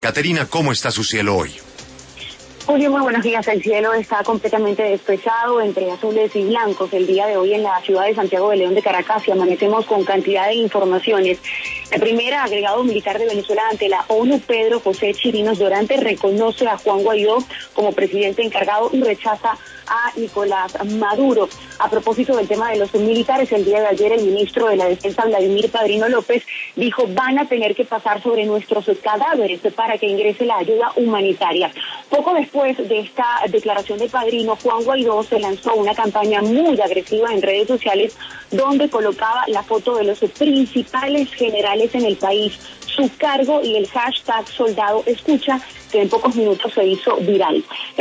Caterina, ¿cómo está su cielo hoy? Julio, muy buenos días. El cielo está completamente despejado entre azules y blancos. El día de hoy en la ciudad de Santiago de León de Caracas y amanecemos con cantidad de informaciones. La primera, agregado militar de Venezuela ante la ONU, Pedro José Chirinos Dorante, reconoce a Juan Guaidó como presidente encargado y rechaza a Nicolás Maduro. A propósito del tema de los militares, el día de ayer el ministro de la Defensa, Vladimir Padrino López, dijo: van a tener que pasar sobre nuestros cadáveres para que ingrese la ayuda humanitaria. Poco después de esta declaración de Padrino, Juan Guaidó se lanzó una campaña muy agresiva en redes sociales donde colocaba la foto de los principales generales en el país, su cargo y el hashtag #SoldadoEscucha, que en pocos minutos se hizo viral.